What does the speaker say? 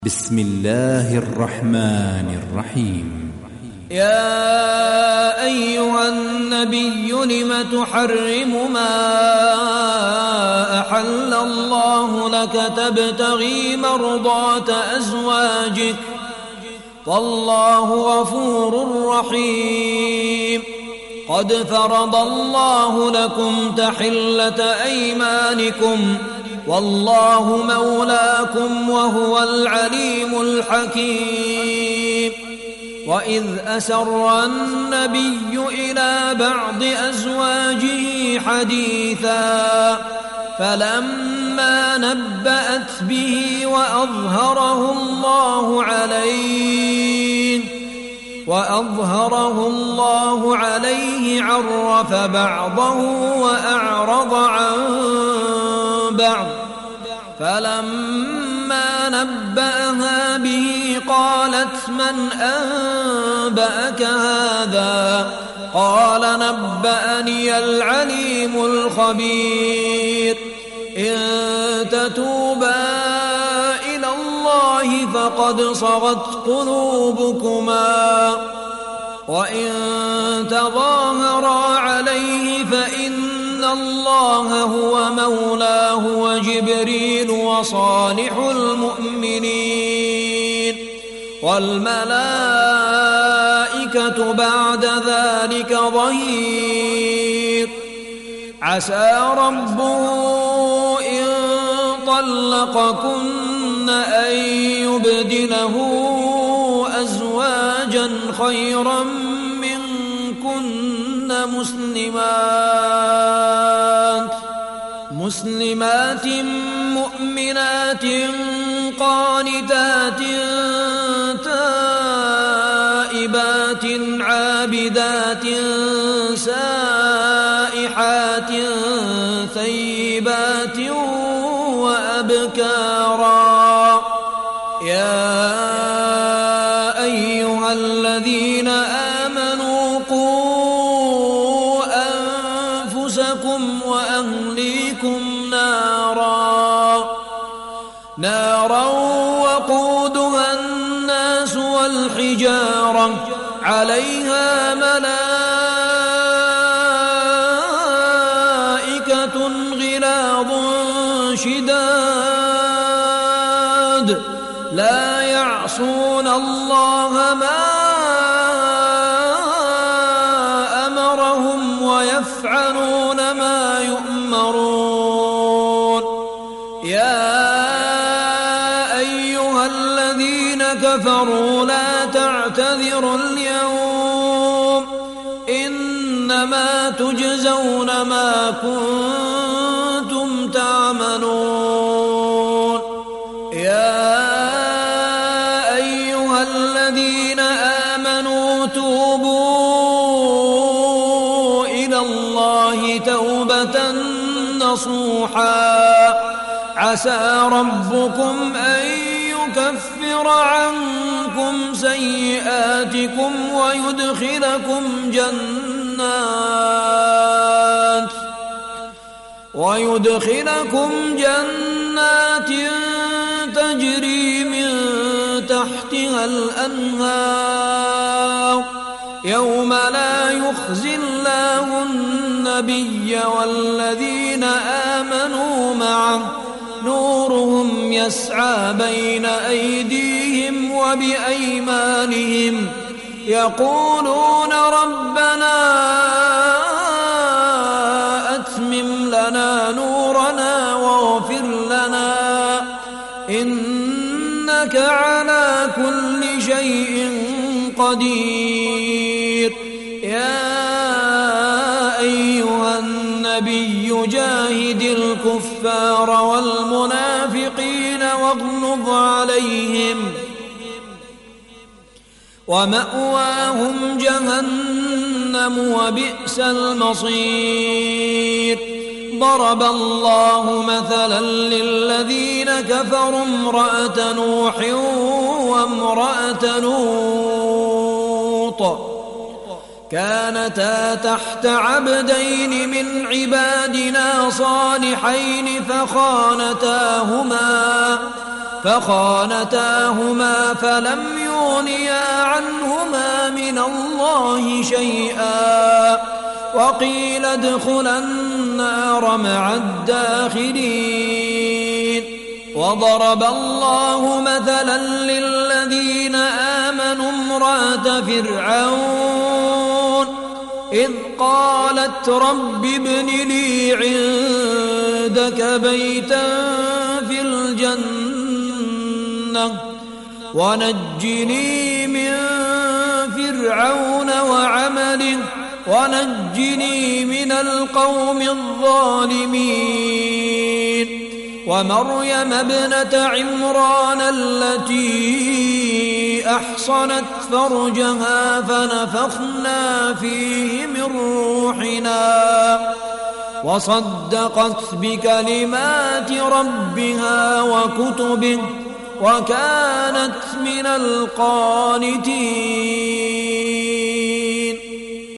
بسم الله الرحمن الرحيم. يا أيها النبي لم تحرم ما أحل الله لك تبتغي مرضات أزواجك والله غفور رحيم. قد فرض الله لكم تحلة أيمانكم والله مولاكم وهو العليم الحكيم. وإذ أسر النبي إلى بعض أزواجه حديثا فلما نبأت به وأظهره الله عليه عرف بعضه وأعرض عن بعض. فلما نبأها به قالت من أنبأك هذا؟ قال نبأني العليم الخبير. إن تتوبا إلى الله فقد صغت قلوبكما وإن تظاهرا عليه فإن الله هو مولاه وجبريل وصالح المؤمنين والملائكة بعد ذلك ظهير. عسى ربه إن طلقكن أن يبدله أزواجا خيرا منكن مسلمات مؤمنات قانتات تائبات عابدات سائحات ثيبات وأبكارا. يا أيها الذين آمنوا قوا أنفسكم وأهليكم نارا وقودها الناس والحجارة عليها ملائكة غلاظ شداد لا يعصون الله ما أمرهم ويفعلون ما يؤمرون. يا أيها الذين كفروا لا تعتذروا اليوم إنما تجزون ما كنتم تعملون. يا أيها الذين آمنوا توبوا إلى الله توبة نصوحا عسى ربكم أن يكفر عنكم سيئاتكم ويدخلكم جنات تجري من تحتها الأنهار يوم لا يخزي الله النبي والذين آمنوا معه نورهم يسعى بين أيديهم وبأيمانهم يقولون ربنا أتمم لنا نورنا واغفر لنا إنك على كل شيء قدير. يا أيها النبي جاهد الكفار والمنافقين واغلظ عليهم ومأواهم جهنم وبئس المصير. ضرب الله مثلا للذين كفروا امرأة نوح وامرأة لوط كانتا تحت عبدين من عبادنا صالحين فخانتاهما فلم يغنيا عنهما من الله شيئا وقيل ادخلا النار مع الداخلين. وضرب الله مثلا للذين آمنوا امرأة فرعون إذ قالت رب ابن لي عندك بيتا في الجنة ونجني من فرعون وعمله ونجني من القوم الظالمين. ومريم ابنة عمران التي أحصنت فرجها فنفخنا فيه من روحنا وصدقت بكلمات ربها وكتبه وكانت من القانتين.